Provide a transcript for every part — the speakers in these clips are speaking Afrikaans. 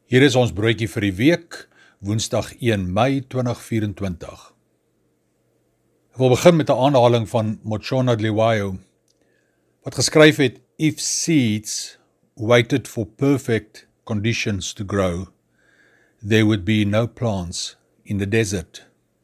Hier is ons broodjie vir die week, Woensdag 1 Mei 2024. Ek wil begin met 'n aanhaling van Mochona Dliwayo, wat geskryf het, "If seeds waited for perfect conditions to grow, there would be no plants in the desert."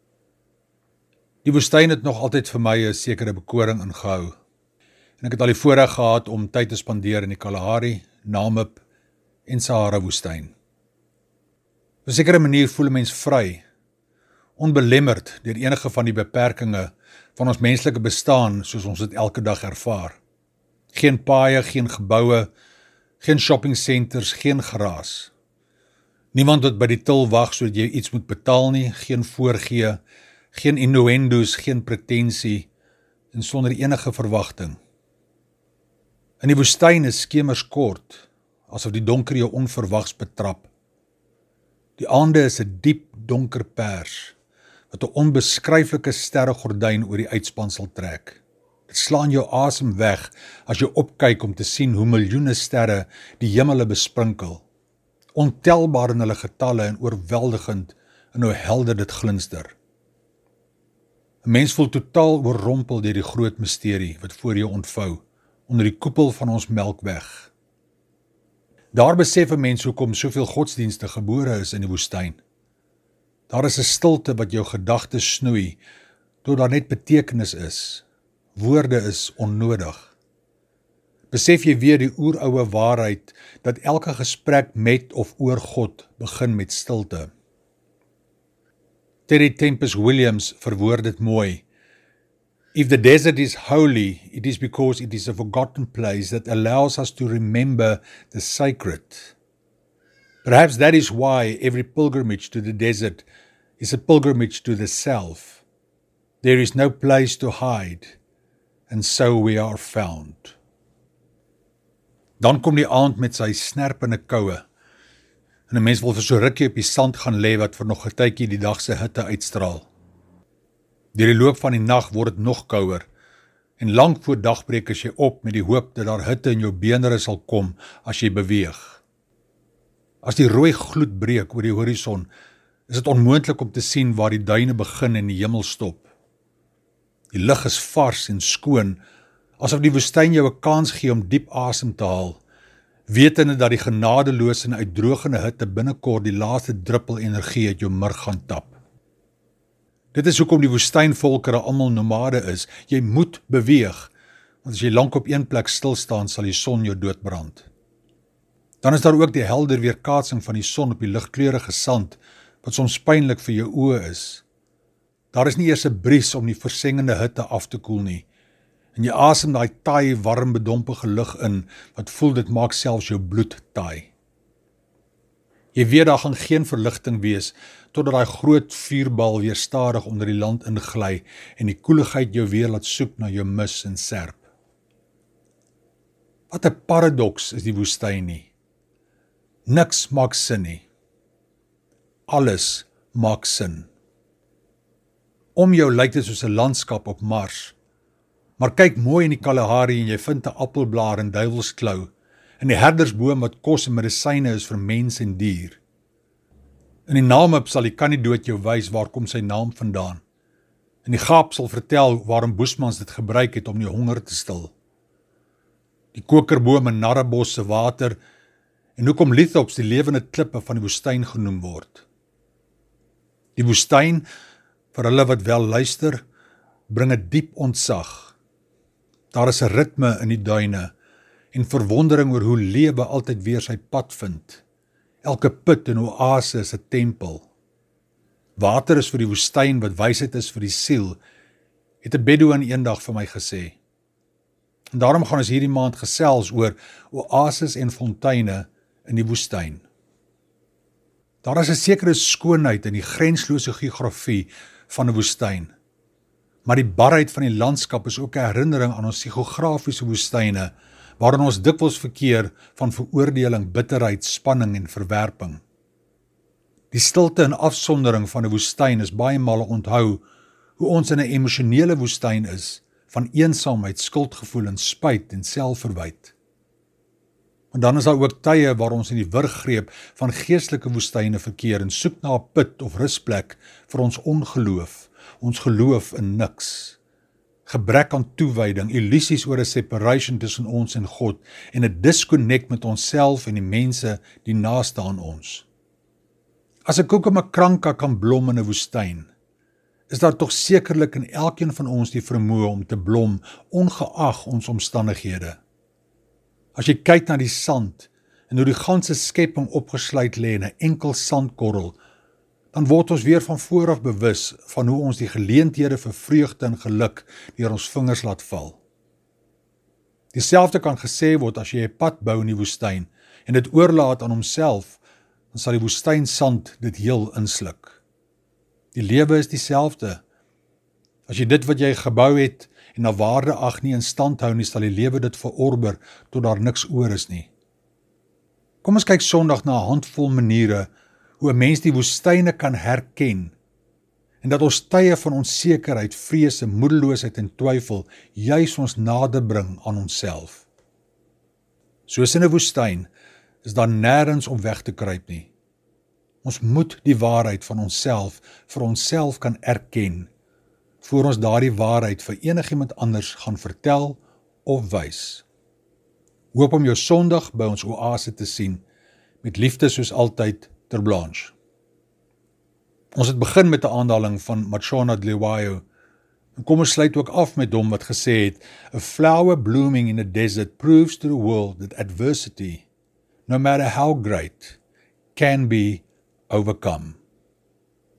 Die woestyn het nog altyd vir my 'n sekere bekoring ingehou. En ek het al die voorreg gehad om tyd te spandeer in die Kalahari, Namib en Sahara woestyn. Op 'n sekere manier voel 'n mens vry, onbelemmerd deur enige van die beperkings van ons menslike bestaan soos ons dit elke dag ervaar. Geen paaie, geen geboue, geen shoppingcenters, geen geraas. Niemand wat by die til wag sodat jy iets moet betaal nie, geen voorgee, geen innuendo's, geen pretensie en sonder enige verwagting. In die woestyn is skemers kort, asof die donker jou onverwags betrap. Die aande is 'n diep donker pers, wat 'n onbeskryflike sterregordyn oor die uitspan sal trek. Dit slaan jou asem weg as jy opkyk om te sien hoe miljoene sterre die hemele besprinkel. Ontelbaar in hulle getalle en oorweldigend in hoe helder dit glinster. 'n Mens voel totaal oorrompel deur die groot misterie wat voor jou ontvou, onder die koepel van ons Melkweg. Daar besef 'n mens hoekom soveel godsdienste gebore is in die woestyn. Daar is 'n stilte wat jou gedagtes snoei, tot daar net betekenis is. Woorde is onnodig. Besef jy weer die oeroue waarheid, dat elke gesprek met of oor God begin met stilte. Terry Tempest Williams verwoord dit mooi. If the desert is holy, it is because it is a forgotten place that allows us to remember the sacred. Perhaps that is why every pilgrimage to the desert is a pilgrimage to the self. There is no place to hide, and so we are found. Dan kom die aand met sy snerpende koue, en 'n mens wil vir so rukkie op die sand gaan lê wat vir nog 'n tydjie die dag se hitte uitstraal. Deur die loop van die nag word dit nog kouer, en lank voor dagbreek is jy op met die hoop dat daar hitte in jou beenderre sal kom as jy beweeg. As die rooi gloed breek oor die horison, is dit onmoontlik om te sien waar die duine begin en die hemel stop. Die lug is vars en skoon, asof die woestyn jou 'n kans gee om diep asem te haal, wetende dat die genadeloose en uitdrogende hitte binnekort die laaste druppel energie uit jou murg gaan tap. Dit is hoekom die woestynvolkere almal nomade is. Jy moet beweeg, want as jy lank op een plek stil staan, sal die son jou doodbrand. Dan is daar ook die helder weerkaatsing van die son op die ligkleurige sand, wat soms pynlik vir jou oë is. Daar is nie eers 'n bries om die versengende hitte af te koel nie, en jy asem daai taai, warm, bedompige lug in, wat voel dit maak selfs jou bloed taai. Jy weet daar gaan geen verligting wees, totdat daai groot vuurbal weer stadig onder die land ingly, en die koeligheid jou weer laat soek na jou mis en serp. Wat 'n paradoks is die woestyn nie. Niks maak sin nie. Alles maak sin. Om jou lyk dit soos 'n landskap op Mars, maar kyk mooi in die Kalahari en jy vind 'n appelblaar en duiwelsklou, en die herdersboom wat kos en medisyne is vir mens en dier. In die Namib sal die kandidoot jou wys waar kom sy naam vandaan, en die gaap sal vertel waarom Boesmans dit gebruik het om die honger te stil. Die kokerboom in Narrebos se water, en hoekom lithops die lewende klippe van die woestyn genoem word. Die woestyn, vir hulle wat wel luister, bring 'n diep ontzag. Daar is 'n ritme in die duine, en verwondering oor hoe lewe altyd weer sy pad vind. Elke put en oase is 'n tempel. Water is vir die woestyn wat wysheid is vir die siel, het 'n Bedouin eendag vir my gesê. En daarom gaan ons hierdie maand gesels oor oases en fonteine in die woestyn. Daar is 'n sekere skoonheid in die grenslose geografie van 'n woestyn. Maar die barheid van die landskap is ook 'n herinnering aan ons geografiese woestyne, waarin ons dikwels verkeer van veroordeling, bitterheid, spanning en verwerping. Die stilte en afsondering van 'n woestyn is baie male onthou hoe ons in 'n emosionele woestyn is, van eensaamheid, skuldgevoel en spyt en selfverwyd. En dan is daar ook tye waar ons in die wurggreep van geestelike woestyne verkeer en soek na 'n put of rusplek vir ons ongeloof, ons geloof in niks. Gebrek aan toewyding, illusies oor 'n separation tussen ons en God en 'n disconnect met onsself en die mense die naaste aan ons. As 'n koekemakranka kan blom in 'n woestyn, is daar tog sekerlik in elkeen van ons die vermoë om te blom, ongeag ons omstandighede. As jy kyk na die sand en hoe die ganse skepping opgesluit lê in 'n enkel sandkorrel, dan word ons weer van vooraf bewus van hoe ons die geleenthede vir vreugde en geluk deur ons vingers laat val. Dieselfde kan gesê word as jy 'n pad bou in die woestyn en dit oorlaat aan homself, dan sal die woestynsand dit heel insluk. Die lewe is dieselfde. As jy dit wat jy gebou het en na waarde ag nie in stand hou nie, sal die lewe dit verorber tot daar niks oor is nie. Kom ons kyk Sondag na 'n handvol maniere hoe 'n mens die woestyne kan herken en dat ons tye van onsekerheid, vrese, moedeloosheid en twyfel juis ons nader bring aan onsself. Soos in 'n woestyn is daar nêrens om weg te kruip nie. Ons moet die waarheid van onsself vir onsself kan erken, voor ons daardie waarheid vir enigiemand anders gaan vertel of wys. Hoop om jou Sondag by ons oase te sien, met liefde soos altyd, Ter Blanche. Ons het begin met 'n aanhaling van Motshona Dliwayo, en kom ons sluit ook af met hom wat gesê het, "A flower blooming in a desert proves to the world that adversity, no matter how great, can be overcome."